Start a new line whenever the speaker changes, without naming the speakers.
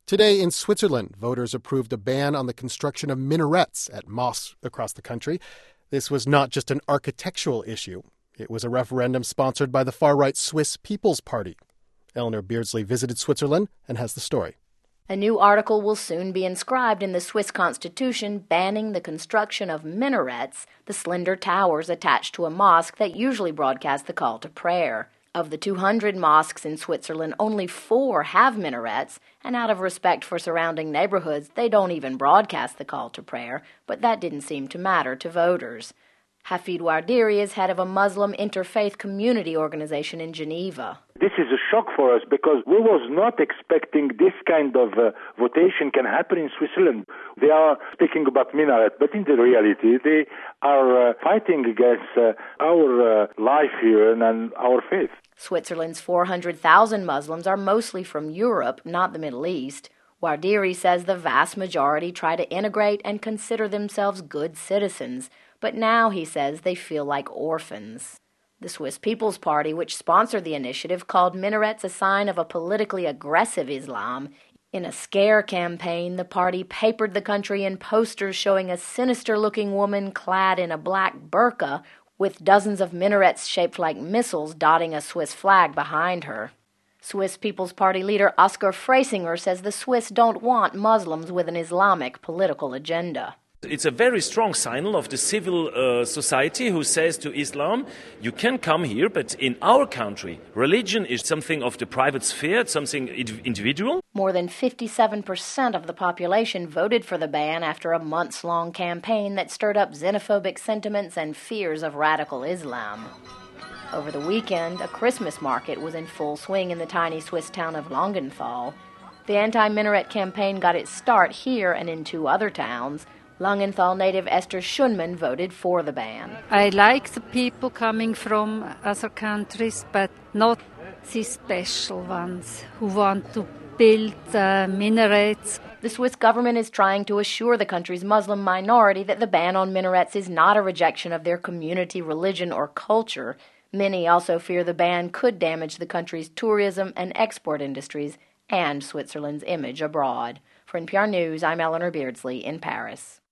Today in Switzerland, voters approved a ban on the construction of minarets at mosques across the country. This was not just an architectural issue. It was a referendum sponsored by the far-right Swiss People's Party. Eleanor Beardsley visited Switzerland and has the story.
A new article will soon be inscribed in the Swiss constitution banning the construction of minarets, the slender towers attached to a mosque that usually broadcast the call to prayer. Of the 200 mosques in Switzerland, only 4 have minarets, and out of respect for surrounding neighborhoods, they don't even broadcast the call to prayer, but that didn't seem to matter to voters. Hafid Wardiri is head of a Muslim interfaith community organization in Geneva.
This is a shock for us because we was not expecting this kind of votation can happen in Switzerland. They are speaking about minaret, but in the reality they are fighting against our life here and our faith.
Switzerland's 400,000 Muslims are mostly from Europe, not the Middle East. Wardiri says the vast majority try to integrate and consider themselves good citizens, but now, he says, they feel like orphans. The Swiss People's Party, which sponsored the initiative, called minarets a sign of a politically aggressive Islam. In a scare campaign, the party papered the country in posters showing a sinister-looking woman clad in a black burqa with dozens of minarets shaped like missiles dotting a Swiss flag behind her. Swiss People's Party leader Oskar Freisinger says the Swiss don't want Muslims with an Islamic political agenda.
It's a very strong signal of the civil society who says to Islam, you can come here, but in our country, religion is something of the private sphere, it's something individual.
More than 57% of the population voted for the ban after a months-long campaign that stirred up xenophobic sentiments and fears of radical Islam. Over the weekend, a Christmas market was in full swing in the tiny Swiss town of Langenthal. The anti-minaret campaign got its start here and in 2 other towns. Langenthal native Esther Schunman voted for the ban.
I like the people coming from other countries, but not these special ones who want to build minarets.
The Swiss government is trying to assure the country's Muslim minority that the ban on minarets is not a rejection of their community, religion, or culture. Many also fear the ban could damage the country's tourism and export industries and Switzerland's image abroad. For NPR News, I'm Eleanor Beardsley in Paris.